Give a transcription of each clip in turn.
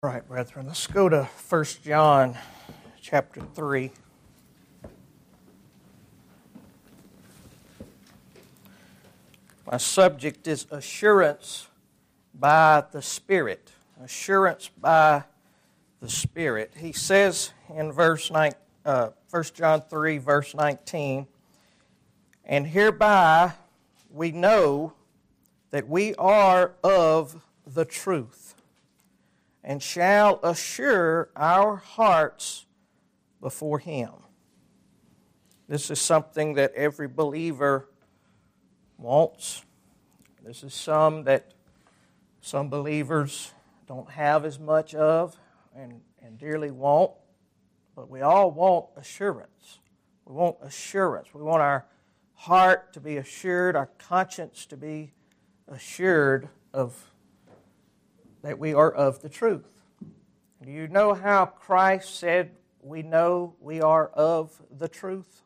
All right, brethren, let's go to 1 John chapter 3. My subject is assurance by the Spirit. Assurance by the Spirit. He says in 1 John 3, verse 19, "And hereby we know that we are of the truth, and shall assure our hearts before Him." This is something that every believer wants. This is some that some believers don't have as much of and dearly want, but we all want assurance. We want assurance. We want our heart to be assured, our conscience to be assured of that we are of the truth. Do you know how Christ said we know we are of the truth?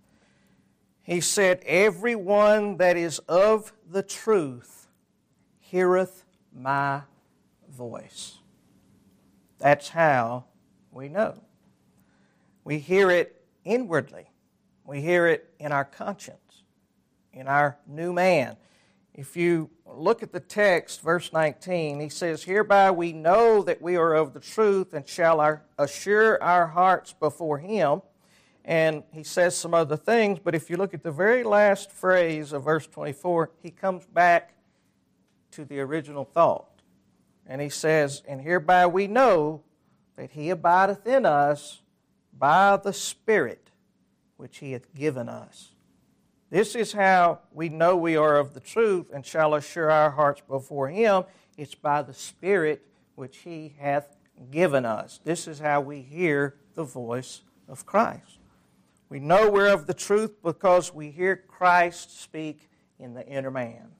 He said, "Everyone that is of the truth heareth my voice." That's how we know. We hear it inwardly. We hear it in our conscience, in our new man. If you look at the text, verse 19, he says, "Hereby we know that we are of the truth and shall assure our hearts before Him." And he says some other things, but if you look at the very last phrase of verse 24, he comes back to the original thought. And he says, "And hereby we know that He abideth in us by the Spirit which He hath given us." This is how we know we are of the truth and shall assure our hearts before Him. It's by the Spirit which He hath given us. This is how we hear the voice of Christ. We know we're of the truth because we hear Christ speak in the inner man.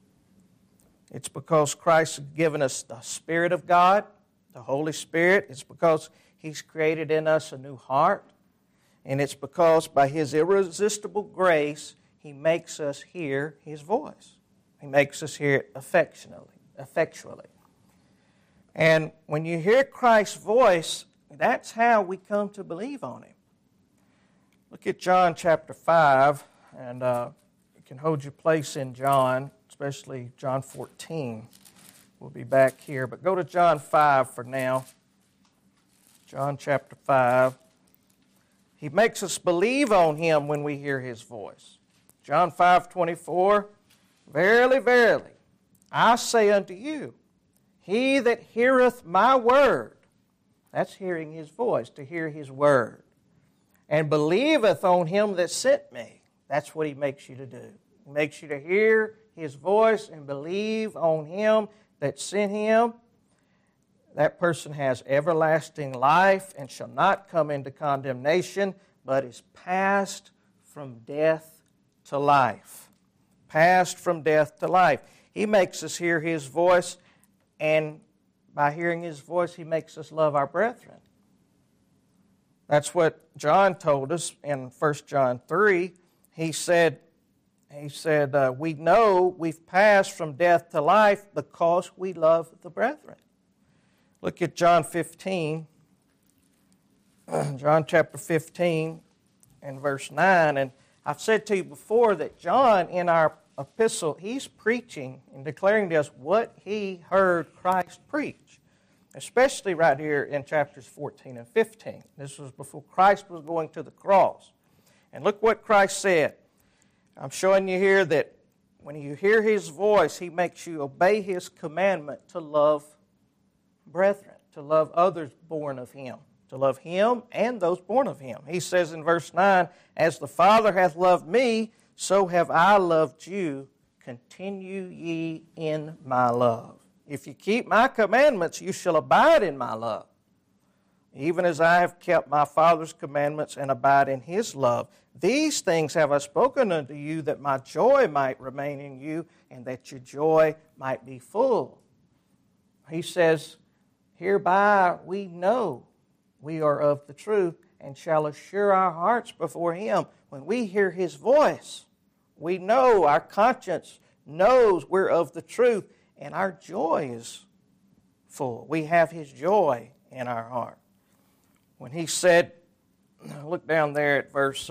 It's because Christ has given us the Spirit of God, the Holy Spirit. It's because He's created in us a new heart. And it's because by His irresistible grace, He makes us hear His voice. He makes us hear it effectually. And when you hear Christ's voice, that's how we come to believe on Him. Look at John chapter 5, and you can hold your place in John, especially John 14. We'll be back here, but go to John 5 for now. John chapter 5. He makes us believe on Him when we hear His voice. John 5:24, "Verily, verily, I say unto you, he that heareth my word," that's hearing His voice, to hear His word, "and believeth on Him that sent me," that's what He makes you to do. He makes you to hear His voice and believe on Him that sent Him. That person has everlasting life and shall not come into condemnation, but is passed from death to life. Passed from death to life. He makes us hear His voice, and by hearing His voice, He makes us love our brethren. That's what John told us in 1 John 3. He said, we know we've passed from death to life because we love the brethren. Look at John 15, John chapter 15 and verse 9. And I've said to you before that John, in our epistle, he's preaching and declaring to us what he heard Christ preach, especially right here in chapters 14 and 15. This was before Christ was going to the cross. And look what Christ said. I'm showing you here that when you hear His voice, He makes you obey His commandment to love brethren, to love others born of Him, to love Him and those born of Him. He says in verse 9, "As the Father hath loved me, so have I loved you. Continue ye in my love. If you keep my commandments, you shall abide in my love, even as I have kept my Father's commandments and abide in His love. These things have I spoken unto you, that my joy might remain in you, and that your joy might be full." He says, "Hereby we know we are of the truth, and shall assure our hearts before Him." When we hear His voice, we know, our conscience knows we're of the truth, and our joy is full. We have His joy in our heart. When He said, look down there at verse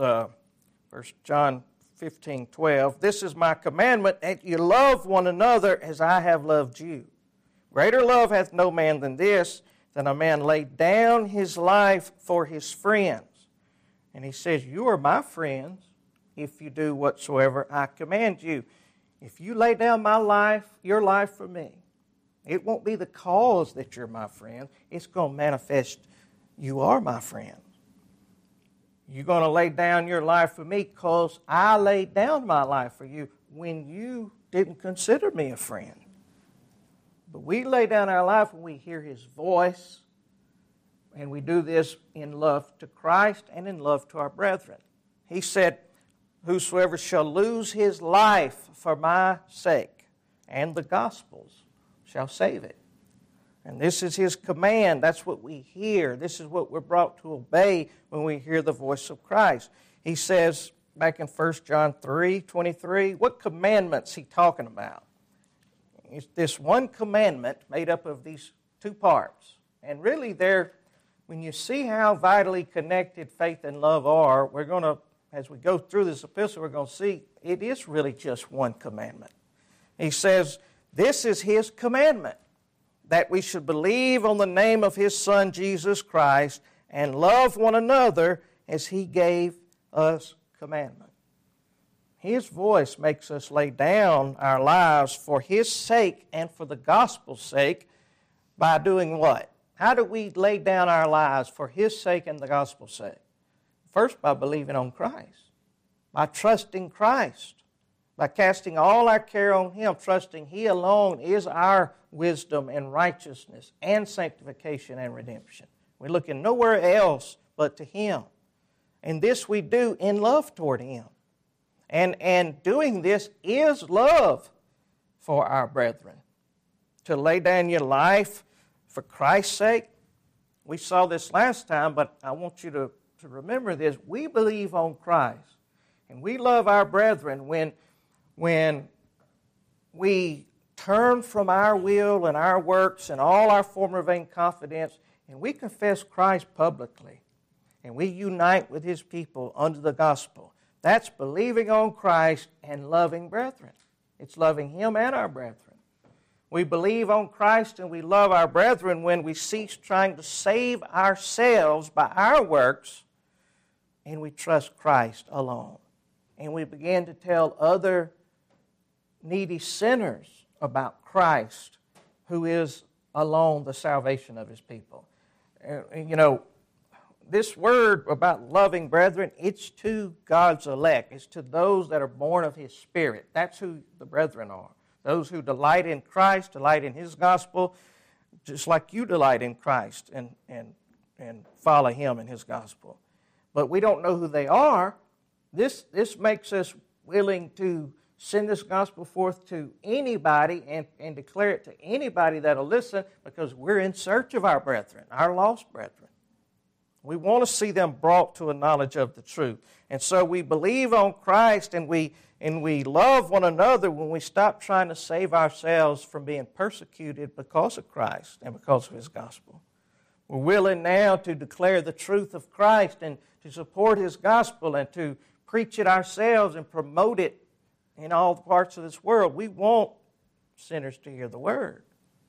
John 15:12, "This is my commandment, that you love one another as I have loved you. Greater love hath no man than this, than a man lay down his life for his friends." And He says, you are my friends if you do whatsoever I command you. If you lay down your life for me, it won't be the cause that you're my friend. It's going to manifest you are my friend. You're going to lay down your life for me because I laid down my life for you when you didn't consider me a friend. But we lay down our life when we hear His voice, and we do this in love to Christ and in love to our brethren. He said, "Whosoever shall lose his life for my sake and the gospel's shall save it." And this is His command. That's what we hear. This is what we're brought to obey when we hear the voice of Christ. He says back in 1 John 3:23, what commandment's He talking about? It's this one commandment made up of these two parts. And really when you see how vitally connected faith and love are, we're going to, as we go through this epistle, we're going to see it is really just one commandment. He says, this is His commandment, that we should believe on the name of His Son, Jesus Christ, and love one another as He gave us commandment. His voice makes us lay down our lives for His sake and for the gospel's sake by doing what? How do we lay down our lives for His sake and the gospel's sake? First, by believing on Christ, by trusting Christ, by casting all our care on Him, trusting He alone is our wisdom and righteousness and sanctification and redemption. We're looking nowhere else but to Him. And this we do in love toward Him. And doing this is love for our brethren. To lay down your life for Christ's sake. We saw this last time, but I want you to remember this. We believe on Christ. And we love our brethren when we turn from our will and our works and all our former vain confidence, and we confess Christ publicly, and we unite with His people under the gospel. That's believing on Christ and loving brethren. It's loving Him and our brethren. We believe on Christ and we love our brethren when we cease trying to save ourselves by our works, and we trust Christ alone. And we begin to tell other needy sinners about Christ, who is alone the salvation of His people. This word about loving brethren, it's to God's elect. It's to those that are born of His Spirit. That's who the brethren are. Those who delight in Christ, delight in His gospel, just like you delight in Christ and follow Him in His gospel. But we don't know who they are. This makes us willing to send this gospel forth to anybody and declare it to anybody that will listen, because we're in search of our brethren, our lost brethren. We want to see them brought to a knowledge of the truth. And so we believe on Christ and we love one another when we stop trying to save ourselves from being persecuted because of Christ and because of His gospel. We're willing now to declare the truth of Christ and to support His gospel and to preach it ourselves and promote it in all the parts of this world. We want sinners to hear the word.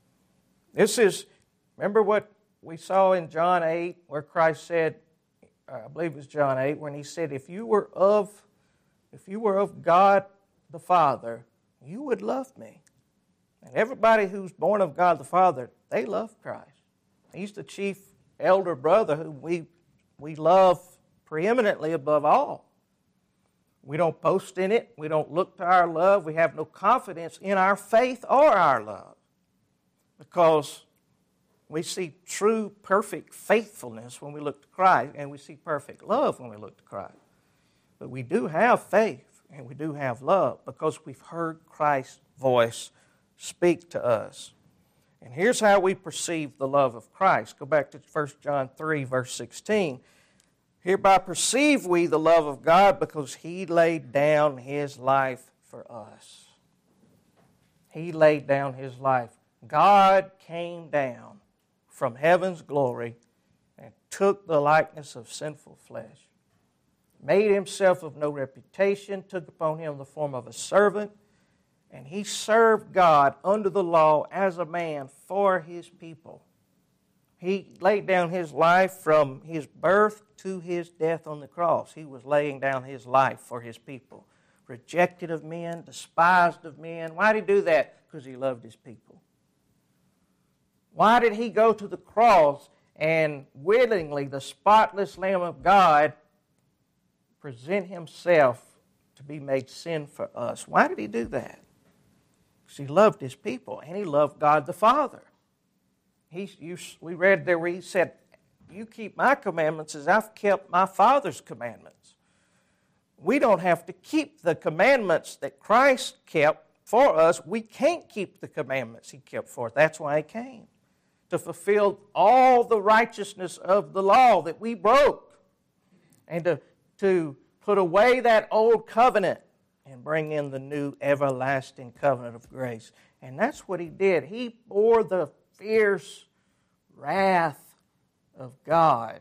Remember what we saw in John 8, where Christ said, I believe it was John 8, when He said, if you were of God the Father, you would love me. And everybody who's born of God the Father, they love Christ. He's the chief elder brother whom we love preeminently above all. We don't boast in it. We don't look to our love. We have no confidence in our faith or our love, because we see true, perfect faithfulness when we look to Christ, and we see perfect love when we look to Christ. But we do have faith, and we do have love, because we've heard Christ's voice speak to us. And here's how we perceive the love of Christ. Go back to 1 John 3, verse 16. Hereby perceive we the love of God, because He laid down His life for us. He laid down His life God came down from heaven's glory and took the likeness of sinful flesh, made himself of no reputation, took upon him the form of a servant, and he served God under the law as a man for his people. He laid down his life from his birth to his death on the cross. He was laying down his life for his people. Rejected of men, despised of men. Why did he do that? Because he loved his people. Why did he go to the cross and willingly, the spotless Lamb of God, present himself to be made sin for us? Why did he do that? Because he loved his people and he loved God the Father. We read there where he said, you keep my commandments as I've kept my Father's commandments. We don't have to keep the commandments that Christ kept for us. We can't keep the commandments he kept for us. That's why he came, to fulfill all the righteousness of the law that we broke, and to put away that old covenant and bring in the new everlasting covenant of grace. And that's what he did. He bore the fierce wrath of God,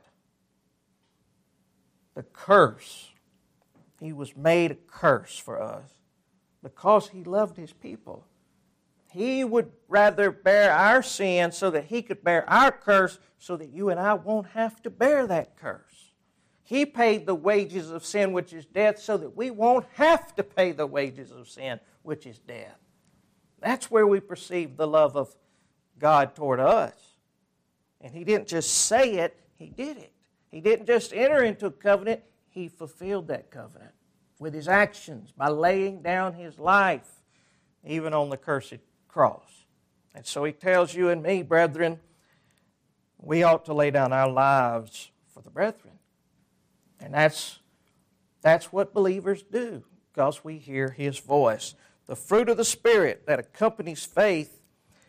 the curse. He was made a curse for us because he loved his people. He would rather bear our sin so that he could bear our curse so that you and I won't have to bear that curse. He paid the wages of sin, which is death, so that we won't have to pay the wages of sin, which is death. That's where we perceive the love of God toward us. And he didn't just say it, he did it. He didn't just enter into a covenant, he fulfilled that covenant with his actions by laying down his life, even on the cursed cross. And so he tells you and me, brethren, we ought to lay down our lives for the brethren. And that's what believers do, because we hear his voice. The fruit of the Spirit that accompanies faith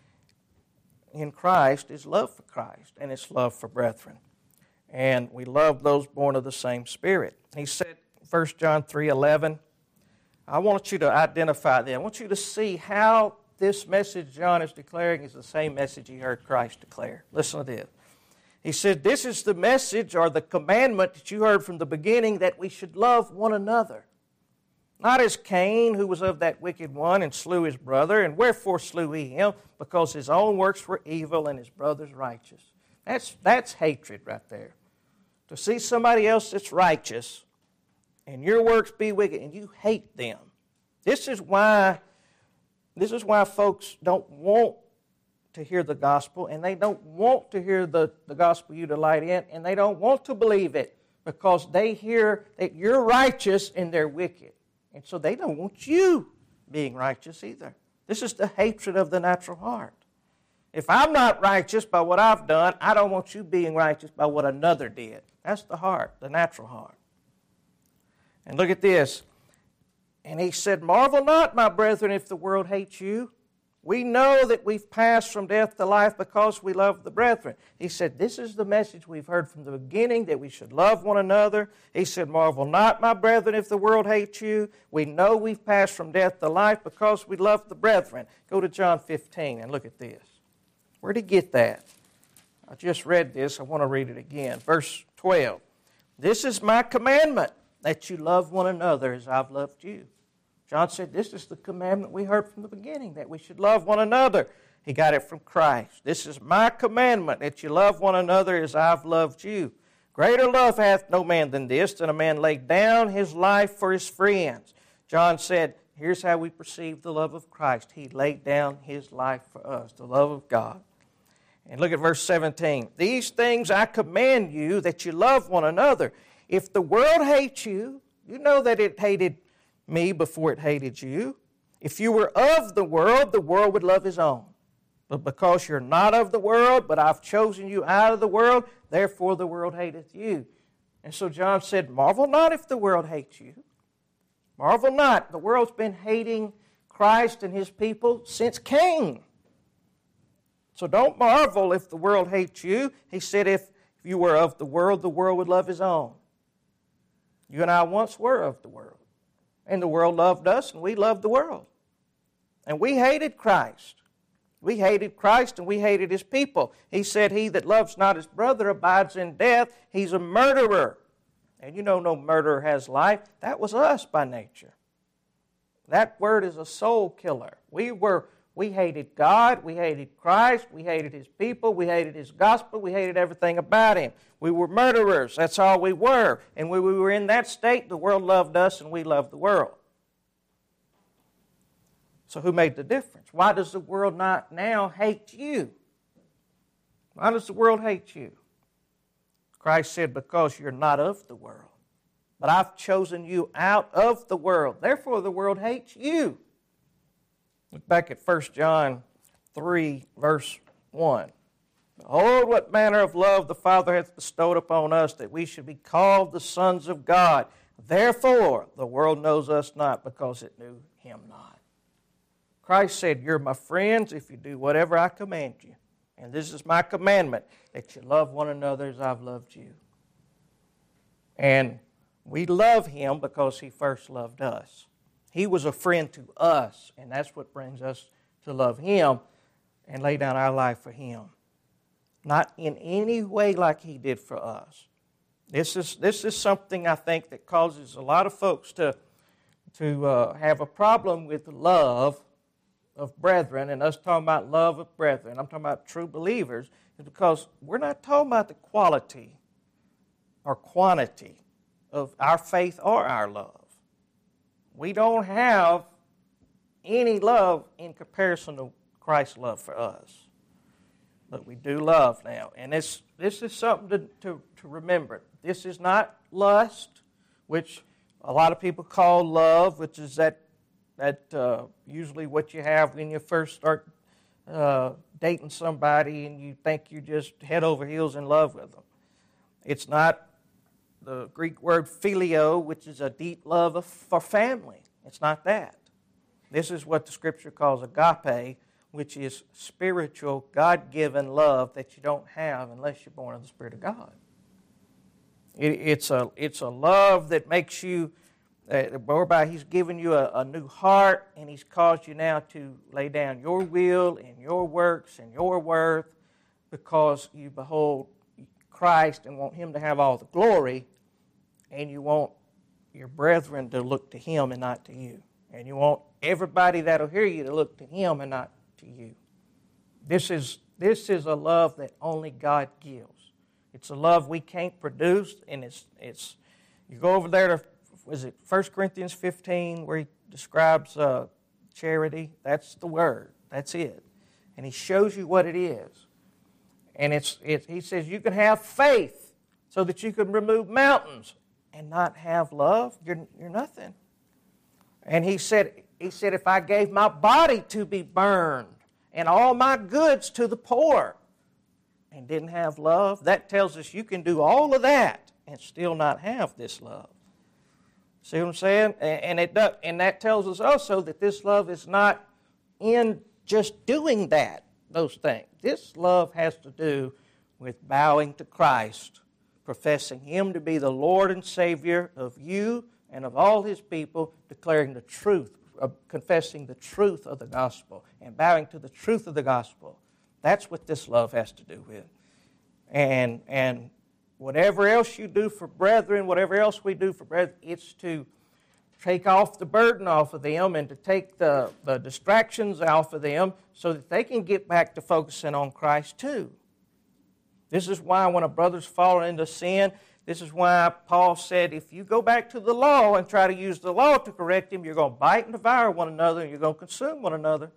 in Christ is love for Christ, and it's love for brethren. And we love those born of the same Spirit. He said, 1 John 3:11, I want you to identify that. I want you to see how this message John is declaring is the same message he heard Christ declare. Listen to this. He said, this is the message or the commandment that you heard from the beginning, that we should love one another. Not as Cain, who was of that wicked one and slew his brother. And wherefore slew he him? Because his own works were evil and his brother's righteous. That's hatred right there. To see somebody else that's righteous and your works be wicked and you hate them. This is why folks don't want to hear the gospel, and they don't want to hear the gospel you delight in, and they don't want to believe it because they hear that you're righteous and they're wicked. And so they don't want you being righteous either. This is the hatred of the natural heart. If I'm not righteous by what I've done, I don't want you being righteous by what another did. That's the heart, the natural heart. And look at this. And he said, marvel not, my brethren, if the world hates you. We know that we've passed from death to life because we love the brethren. He said, this is the message we've heard from the beginning, that we should love one another. He said, marvel not, my brethren, if the world hates you. We know we've passed from death to life because we love the brethren. Go to John 15 and look at this. Where did he get that? I just read this. I want to read it again. Verse 12. This is my commandment, that you love one another as I've loved you. John said, this is the commandment we heard from the beginning, that we should love one another. He got it from Christ. This is my commandment, that you love one another as I've loved you. Greater love hath no man than this, that a man lay down his life for his friends. John said, here's how we perceive the love of Christ. He laid down his life for us, the love of God. And look at verse 17. These things I command you, that you love one another. If the world hates you, you know that it hated me before it hated you. If you were of the world would love his own. But because you're not of the world, but I've chosen you out of the world, therefore the world hateth you. And so John said, marvel not if the world hates you. Marvel not. The world's been hating Christ and his people since Cain. So don't marvel if the world hates you. He said if you were of the world would love his own. You and I once were of the world. And the world loved us, and we loved the world. And we hated Christ. We hated Christ and we hated His people. He said, he that loves not his brother abides in death. He's a murderer. And you know no murderer has life. That was us by nature. That word is a soul killer. We hated God, we hated Christ, we hated His people, we hated His gospel, we hated everything about Him. We were murderers, that's all we were. And when we were in that state, the world loved us and we loved the world. So who made the difference? Why does the world not now hate you? Why does the world hate you? Christ said, because you're not of the world. But I've chosen you out of the world. Therefore the world hates you. Look back at 1 John 3, verse 1. Behold, what manner of love the Father hath bestowed upon us, that we should be called the sons of God. Therefore the world knows us not, because it knew Him not. Christ said, you're my friends if you do whatever I command you. And this is my commandment, that you love one another as I've loved you. And we love Him because He first loved us. He was a friend to us, and that's what brings us to love Him and lay down our life for Him. Not in any way like He did for us. This is something I think that causes a lot of folks to have a problem with love of brethren, and us talking about love of brethren. I'm talking about true believers, is because we're not talking about the quality or quantity of our faith or our love. We don't have any love in comparison to Christ's love for us. But we do love now. And this is something to remember. This is not lust, which a lot of people call love, which is that usually what you have when you first start dating somebody and you think you just head over heels in love with them. It's not the Greek word phileo, which is a deep love for family. It's not that. This is what the Scripture calls agape, which is spiritual, God-given love that you don't have unless you're born of the Spirit of God. It's a love that makes you, whereby He's given you a new heart, and He's caused you now to lay down your will and your works and your worth, because you behold Christ and want Him to have all the glory, and you want your brethren to look to Him and not to you. And you want everybody that'll hear you to look to Him and not to you. This is a love that only God gives. It's a love we can't produce, and it's you go over there to, is it 1 Corinthians 15 where he describes charity? That's the word. That's it. And he shows you what it is. And he says you can have faith so that you can remove mountains and not have love. You're nothing. And he said, if I gave my body to be burned and all my goods to the poor and didn't have love, that tells us you can do all of that and still not have this love. See what I'm saying? And that tells us also that this love is not in just doing those things. This love has to do with bowing to Christ, professing Him to be the Lord and Savior of you and of all His people, declaring the truth, confessing the truth of the gospel, and bowing to the truth of the gospel. That's what this love has to do with. And whatever else you do for brethren, whatever else we do for brethren, it's to take off the burden off of them and to take the distractions off of them so that they can get back to focusing on Christ too. This is why when a brother's fallen into sin, this is why Paul said, if you go back to the law and try to use the law to correct him, you're going to bite and devour one another, and you're going to consume one another.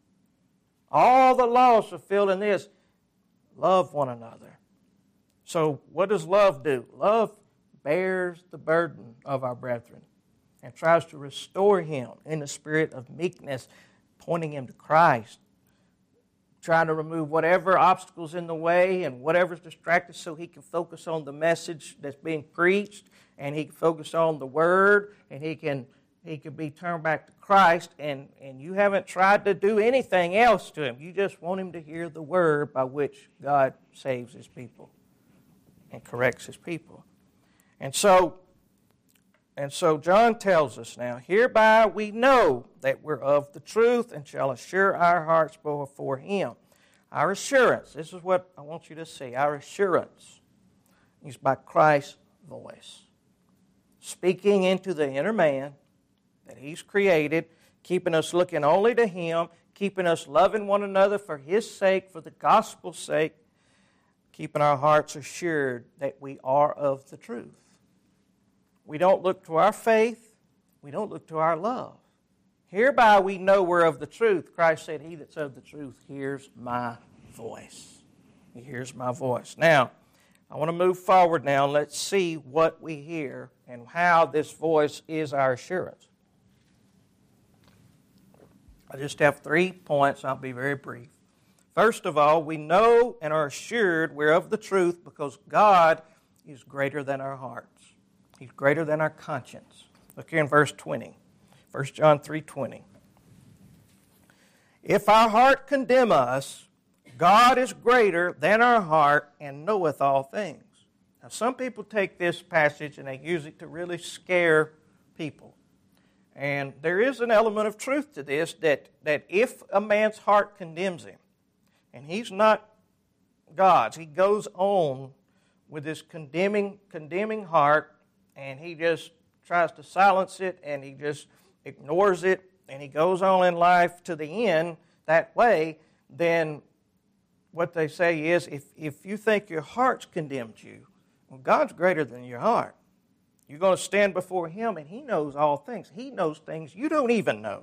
All the laws fulfilled in this, love one another. So what does love do? Love bears the burden of our brethren and tries to restore him in the spirit of meekness, pointing him to Christ, trying to remove whatever obstacles in the way and whatever's distracted so he can focus on the message that's being preached, and he can focus on the Word, and he can be turned back to Christ, and you haven't tried to do anything else to him. You just want him to hear the Word by which God saves His people and corrects His people. And so And so John tells us now, hereby we know that we're of the truth and shall assure our hearts before Him. Our assurance, this is what I want you to see, our assurance is by Christ's voice, speaking into the inner man that He's created, keeping us looking only to Him, keeping us loving one another for His sake, for the gospel's sake, keeping our hearts assured that we are of the truth. We don't look to our faith. We don't look to our love. Hereby we know we're of the truth. Christ said, he that's of the truth hears my voice. He hears my voice. Now, I want to move forward now. Let's see what we hear and how this voice is our assurance. I just have 3 points. I'll be very brief. First of all, we know and are assured we're of the truth because God is greater than our hearts. He's greater than our conscience. Look here in verse 20. 1 John 3:20. If our heart condemn us, God is greater than our heart and knoweth all things. Now some people take this passage and they use it to really scare people. And there is an element of truth to this, that if a man's heart condemns him, and he's not God's, he goes on with this condemning heart, and he just tries to silence it, and he just ignores it, and he goes on in life to the end that way, then what they say is, if you think your heart's condemned you, well, God's greater than your heart. You're going to stand before Him, and He knows all things. He knows things you don't even know.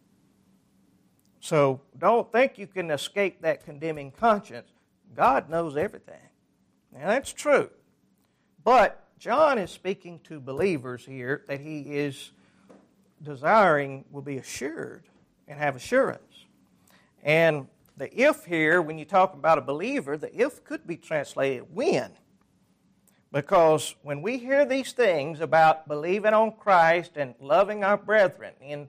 So don't think you can escape that condemning conscience. God knows everything. Now that's true. But John is speaking to believers here that he is desiring will be assured and have assurance. And the if here, when you talk about a believer, the if could be translated when. Because when we hear these things about believing on Christ and loving our brethren in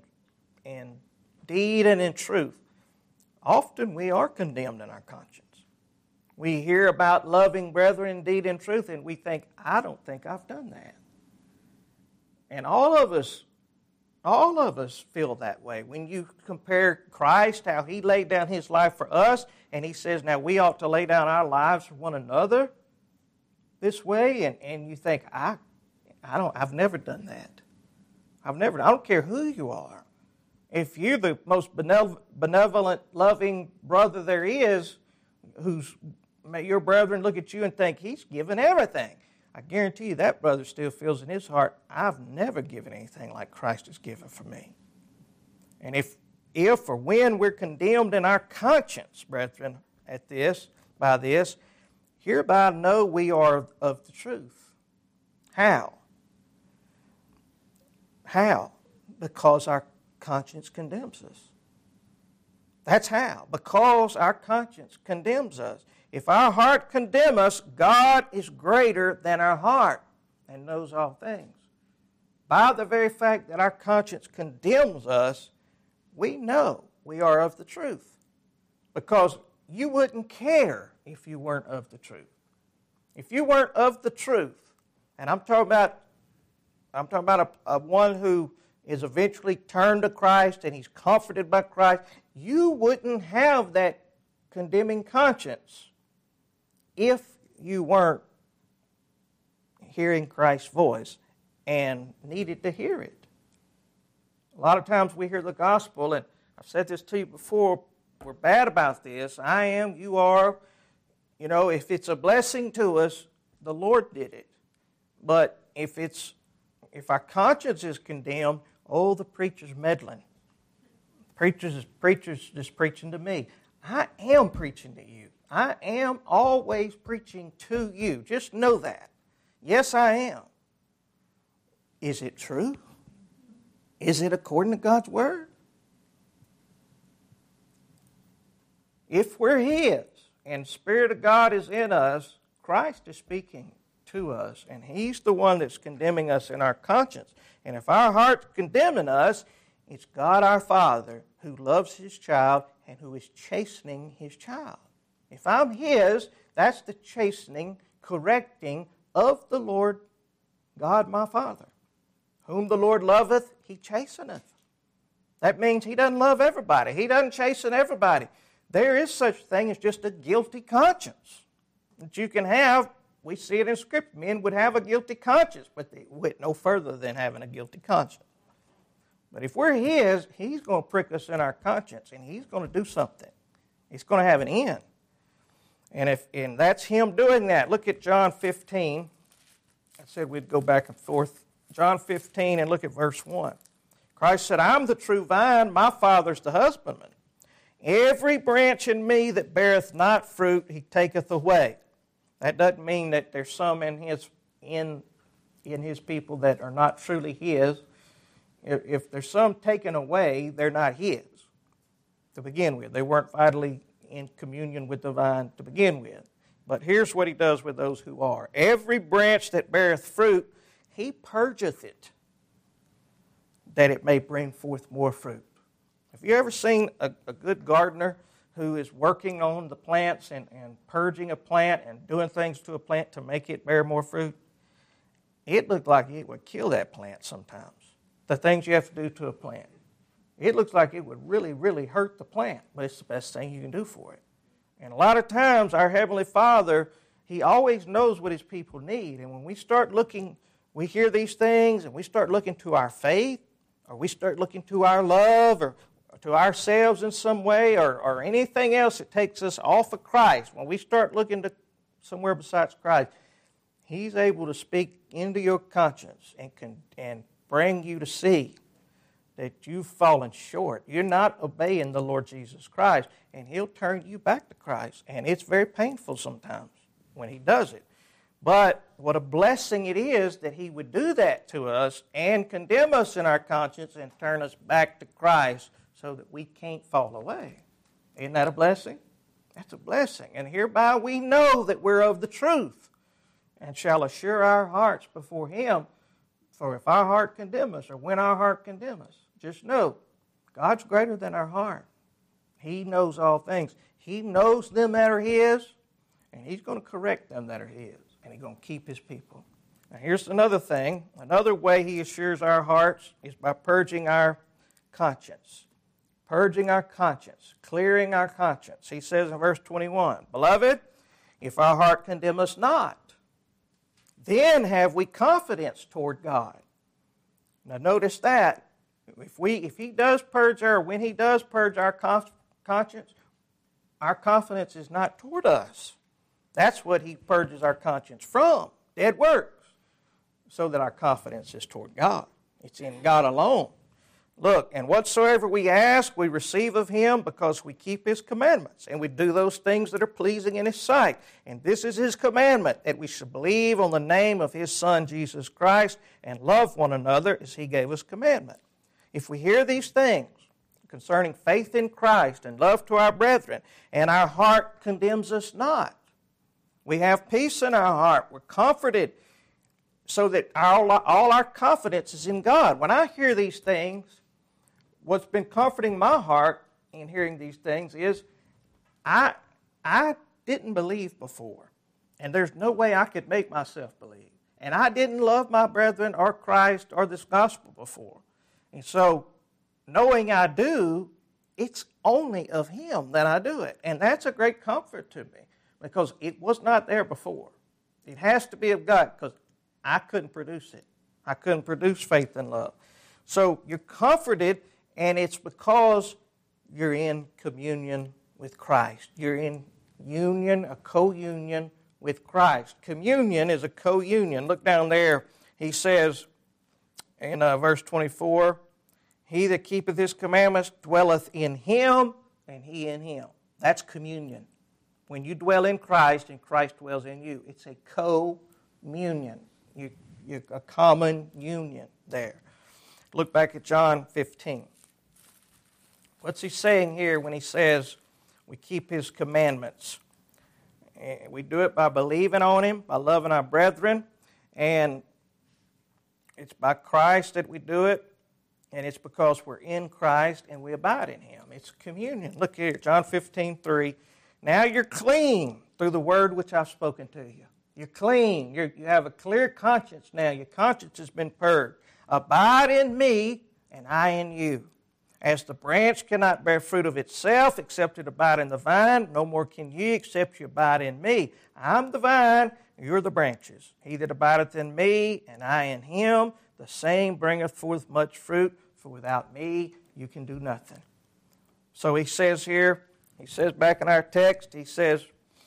deed and in truth, often we are condemned in our conscience. We hear about loving brethren in deed and truth, and we think, I don't think I've done that. And all of us feel that way. When you compare Christ, how He laid down His life for us, and He says, now we ought to lay down our lives for one another this way, and you think, I've never done that. I don't care who you are. If you're the most benevolent, loving brother there is, who's your brethren look at you and think, he's given everything. I guarantee you that brother still feels in his heart, I've never given anything like Christ has given for me. And if or when we're condemned in our conscience, brethren, by this, hereby know we are of the truth. How? How? Because our conscience condemns us. That's how. Because our conscience condemns us. If our heart condemn us, God is greater than our heart and knows all things. By the very fact that our conscience condemns us, we know we are of the truth. Because you wouldn't care if you weren't of the truth. If you weren't of the truth, and I'm talking about a one who is eventually turned to Christ and he's comforted by Christ, you wouldn't have that condemning conscience if you weren't hearing Christ's voice and needed to hear it. A lot of times we hear the gospel, and I've said this to you before, we're bad about this. I am, you are. You know, if it's a blessing to us, the Lord did it. But if our conscience is condemned, oh, the preacher's meddling. Preacher's just preaching to me. I am preaching to you. I am always preaching to you. Just know that. Yes, I am. Is it true? Is it according to God's Word? If we're His and the Spirit of God is in us, Christ is speaking to us, and He's the one that's condemning us in our conscience. And if our heart's condemning us, it's God our Father who loves His child and who is chastening His child. If I'm His, that's the chastening, correcting of the Lord God my Father. Whom the Lord loveth, He chasteneth. That means He doesn't love everybody. He doesn't chasten everybody. There is such a thing as just a guilty conscience that you can have. We see it in Scripture. Men would have a guilty conscience, but they went no further than having a guilty conscience. But if we're His, He's going to prick us in our conscience, and He's going to do something. He's going to have an end. And that's Him doing that. Look at John 15. I said we'd go back and forth. John 15 and look at verse 1. Christ said, I'm the true vine, my Father's the husbandman. Every branch in me that beareth not fruit, He taketh away. That doesn't mean that there's some in His people that are not truly His. If there's some taken away, they're not His to begin with. They weren't vitally in communion with the vine to begin with. But here's what He does with those who are. Every branch that beareth fruit, He purgeth it, that it may bring forth more fruit. Have you ever seen a good gardener who is working on the plants and purging a plant and doing things to a plant to make it bear more fruit? It looked like it would kill that plant sometimes, the things you have to do to a plant. It looks like it would really, really hurt the plant, but it's the best thing you can do for it. And a lot of times our Heavenly Father, He always knows what His people need. And when we start looking, we hear these things and we start looking to our faith, or we start looking to our love, or to ourselves in some way, or anything else that takes us off of Christ, when we start looking to somewhere besides Christ, He's able to speak into your conscience and bring you to see that you've fallen short. You're not obeying the Lord Jesus Christ, and He'll turn you back to Christ. And it's very painful sometimes when He does it. But what a blessing it is that He would do that to us and condemn us in our conscience and turn us back to Christ so that we can't fall away. Isn't that a blessing? That's a blessing. And hereby we know that we're of the truth and shall assure our hearts before Him. For if our heart condemn us, or when our heart condemn us, just know God's greater than our heart. He knows all things. He knows them that are His, and He's going to correct them that are His, and He's going to keep His people. Now here's another thing. Another way He assures our hearts is by purging our conscience. Purging our conscience, clearing our conscience. He says in verse 21, Beloved, if our heart condemn us not, then have we confidence toward God. Now notice that. If He does purge when He does purge our conscience, our confidence is not toward us. That's what He purges our conscience from, dead works, so that our confidence is toward God. It's in God alone. Look, and whatsoever we ask, we receive of Him because we keep His commandments, and we do those things that are pleasing in His sight. And this is His commandment, that we should believe on the name of His Son, Jesus Christ, and love one another as He gave us commandment. If we hear these things concerning faith in Christ and love to our brethren, and our heart condemns us not, we have peace in our heart, we're comforted, so that all our confidence is in God. When I hear these things, what's been comforting my heart in hearing these things is I didn't believe before, and there's no way I could make myself believe. And I didn't love my brethren or Christ or this gospel before. And so, knowing I do, it's only of Him that I do it. And that's a great comfort to me, because it was not there before. It has to be of God, because I couldn't produce it. I couldn't produce faith and love. So you're comforted, and it's because you're in communion with Christ. You're in union, a co-union with Christ. Communion is a co-union. Look down there. He says in verse 24, He that keepeth His commandments dwelleth in Him, and He in Him. That's communion. When you dwell in Christ and Christ dwells in you, it's a co-union. You're a common union there. Look back at John 15. What's He saying here when He says we keep His commandments? We do it by believing on Him, by loving our brethren, and it's by Christ that we do it, and it's because we're in Christ and we abide in Him. It's communion. Look here, John 15:3. Now you're clean through the word which I've spoken to you. You're clean. You have a clear conscience now. Your conscience has been purged. Abide in me, and I in you. As the branch cannot bear fruit of itself except it abide in the vine, no more can ye except you abide in me. I'm the vine, you're the branches. He that abideth in me, and I in him, the same bringeth forth much fruit, for without me you can do nothing. So he says here, he says back in our text, he says,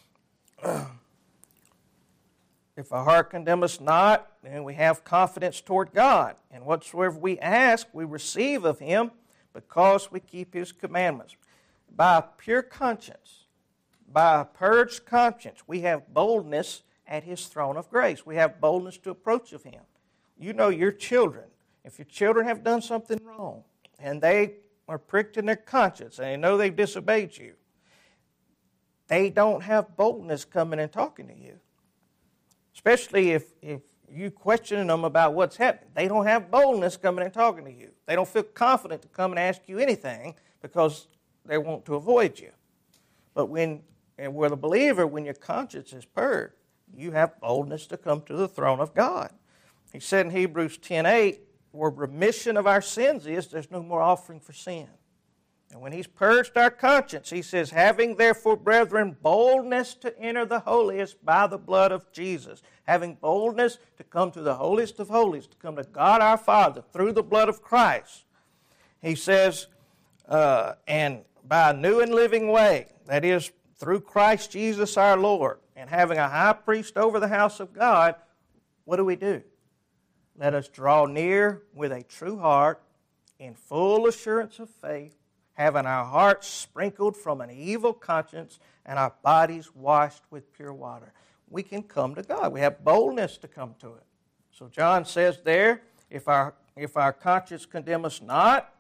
if our heart condemn us not, then we have confidence toward God. And whatsoever we ask, we receive of him, because we keep his commandments. By a pure conscience, by a purged conscience, we have boldness at his throne of grace. We have boldness to approach of him. You know your children. If your children have done something wrong, and they are pricked in their conscience, and they know they've disobeyed you, they don't have boldness coming and talking to you. Especially if you questioning them about what's happening. They don't have boldness coming and talking to you. They don't feel confident to come and ask you anything because they want to avoid you. But with a believer, when your conscience is purged, you have boldness to come to the throne of God. He said in Hebrews 10:8, where remission of our sins is, there's no more offering for sin. And when he's purged our conscience, he says, having therefore, brethren, boldness to enter the holiest by the blood of Jesus. Having boldness to come to the holiest of holies, to come to God our Father through the blood of Christ. He says, and by a new and living way, that is, through Christ Jesus our Lord, and having a high priest over the house of God, what do? Let us draw near with a true heart, in full assurance of faith, having our hearts sprinkled from an evil conscience and our bodies washed with pure water. We can come to God. We have boldness to come to it. So John says there, if our conscience condemn us not,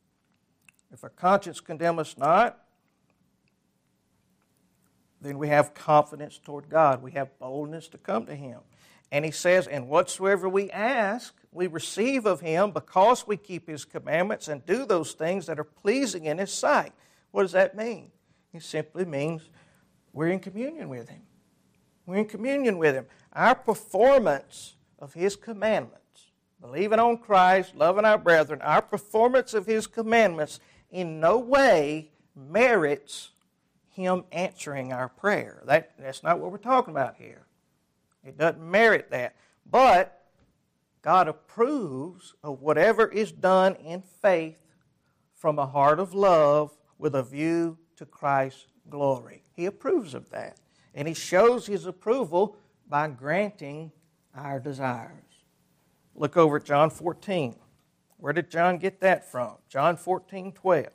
then we have confidence toward God. We have boldness to come to him. And he says, and whatsoever we ask, we receive of him, because we keep his commandments and do those things that are pleasing in his sight. What does that mean? It simply means we're in communion with him. We're in communion with him. Our performance of his commandments, believing on Christ, loving our brethren, our performance of his commandments in no way merits him answering our prayer. That's not what we're talking about here. It doesn't merit that. But God approves of whatever is done in faith from a heart of love with a view to Christ's glory. He approves of that. And he shows his approval by granting our desires. Look over at John 14. Where did John get that from? John 14:12.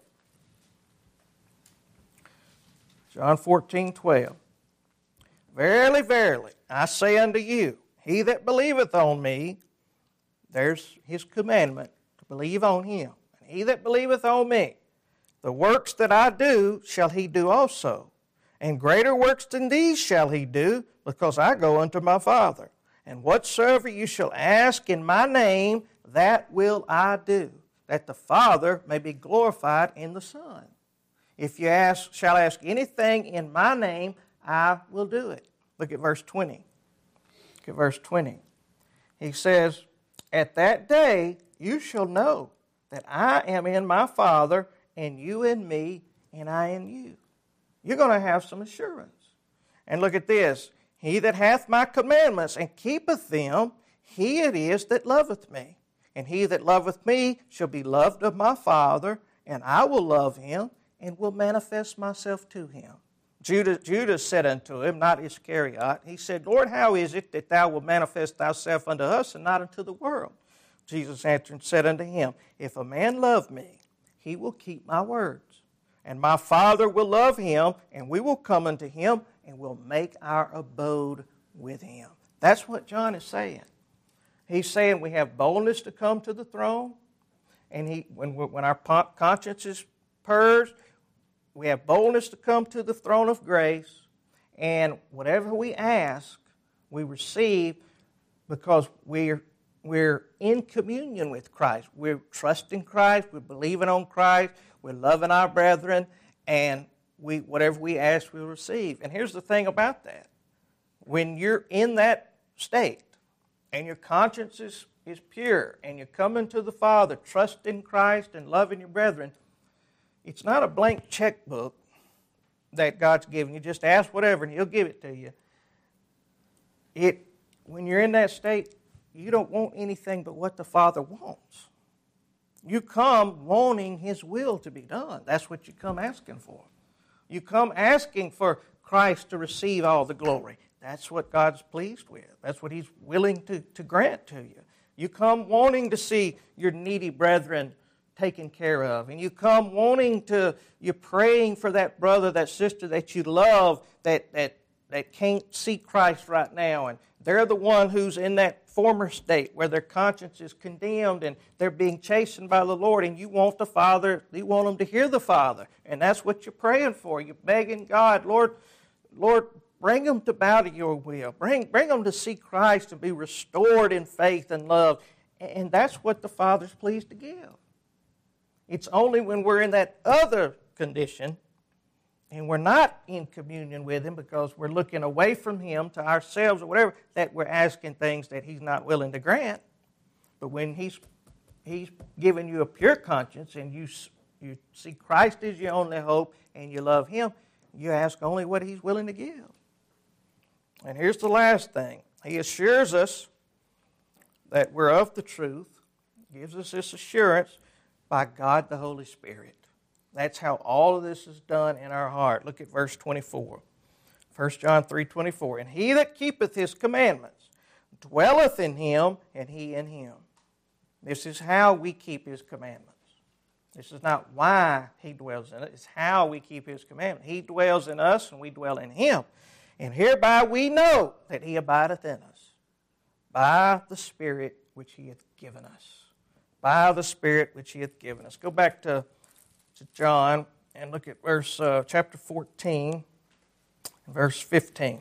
John 14:12. Verily, verily, I say unto you, he that believeth on me, there's his commandment, to believe on him. And he that believeth on me, the works that I do shall he do also. And greater works than these shall he do, because I go unto my Father. And whatsoever you shall ask in my name, that will I do, that the Father may be glorified in the Son. If you shall ask anything in my name, I will do it. Look at verse 20. Look at verse 20. He says, at that day you shall know that I am in my Father, and you in me, and I in you. You're going to have some assurance. And look at this. He that hath my commandments and keepeth them, he it is that loveth me. And he that loveth me shall be loved of my Father, and I will love him, and will manifest myself to him. Judas said unto him, not Iscariot, he said, Lord, how is it that thou wilt manifest thyself unto us and not unto the world? Jesus answered and said unto him, if a man love me, he will keep my words. And my Father will love him, and we will come unto him, and will make our abode with him. That's what John is saying. He's saying we have boldness to come to the throne, and when our conscience is purged, we have boldness to come to the throne of grace, and whatever we ask, we receive, because we're in communion with Christ. We're trusting Christ, we're believing on Christ, we're loving our brethren, and whatever we ask, we'll receive. And here's the thing about that. when you're in that state and your conscience is pure and you're coming to the Father, trusting Christ and loving your brethren, it's not a blank checkbook that God's giving you. Just ask whatever and He'll give it to you. When you're in that state, you don't want anything but what the Father wants. You come wanting His will to be done. That's what you come asking for. You come asking for Christ to receive all the glory. That's what God's pleased with. That's what He's willing to grant to you. You come wanting to see your needy brethren taken care of. And you come you're praying for that brother, that sister that you love that can't see Christ right now. And they're the one who's in that former state where their conscience is condemned and they're being chastened by the Lord. And you want them to hear the Father. And that's what you're praying for. You're begging God, Lord, bring them to bow to your will. Bring them to see Christ and be restored in faith and love. And that's what the Father's pleased to give. It's only when we're in that other condition and we're not in communion with Him because we're looking away from Him to ourselves or whatever, that we're asking things that He's not willing to grant. But when He's given you a pure conscience and you see Christ as your only hope and you love Him, you ask only what He's willing to give. And here's the last thing. He assures us that we're of the truth, gives us this assurance by God the Holy Spirit. That's how all of this is done in our heart. Look at verse 24. 1 John 3:24. And he that keepeth His commandments dwelleth in Him, and He in him. This is how we keep His commandments. This is not why He dwells in it. It's how we keep His commandments. He dwells in us, and we dwell in Him. And hereby we know that He abideth in us, by the Spirit which He hath given us. By the Spirit which He hath given us. Go back to John and look at chapter 14, verse 15.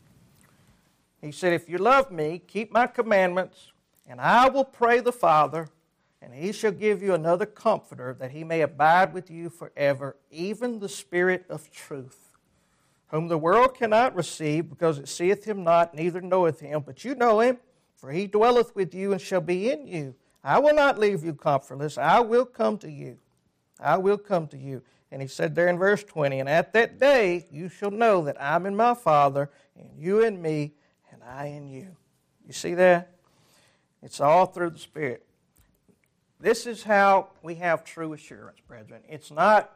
He said, if you love Me, keep My commandments, and I will pray the Father, and He shall give you another Comforter, that He may abide with you forever, even the Spirit of truth, whom the world cannot receive, because it seeth Him not, neither knoweth Him. But you know Him, for He dwelleth with you and shall be in you. I will not leave you comfortless. I will come to you. I will come to you. And He said there in verse 20, and at that day you shall know that I'm in My Father, and you in Me, and I in you. You see that? It's all through the Spirit. This is how we have true assurance, brethren. It's not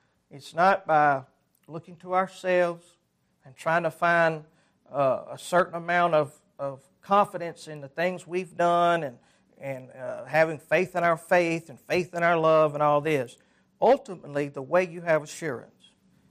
by looking to ourselves and trying to find a certain amount of confidence in the things we've done and having faith in our faith and faith in our love and all this. Ultimately, the way you have assurance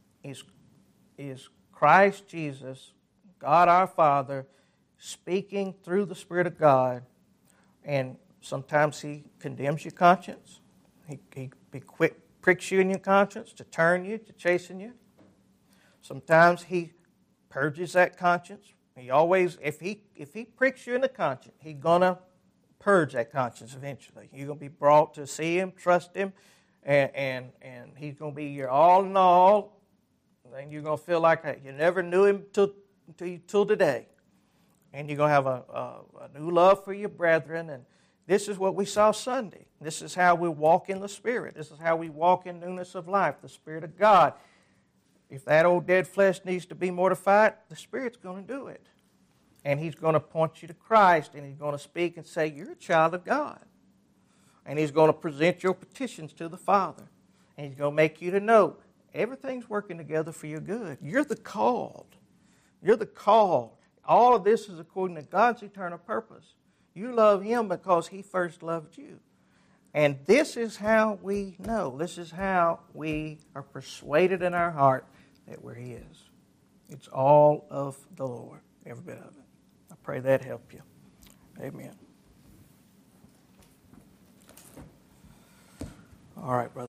is Christ Jesus, God our Father, speaking through the Spirit of God. And sometimes He condemns your conscience. He pricks you in your conscience to turn you, to chasten you. Sometimes He purges that conscience. He always, if he pricks you in the conscience, He's going to purge that conscience eventually. You're going to be brought to see Him, trust Him, and He's going to be your all in all, and you're going to feel like you never knew Him till today. And you're going to have a new love for your brethren, and this is what we saw Sunday. This is how we walk in the Spirit. This is how we walk in newness of life, the Spirit of God. If that old dead flesh needs to be mortified, the Spirit's going to do it. And He's going to point you to Christ, and He's going to speak and say, you're a child of God. And He's going to present your petitions to the Father. And He's going to make you to know everything's working together for your good. You're the called. You're the called. All of this is according to God's eternal purpose. You love Him because He first loved you. And this is how we know. This is how we are persuaded in our heart that we're His. It's all of the Lord, every bit of it. I pray that help you. Amen. All right, brother.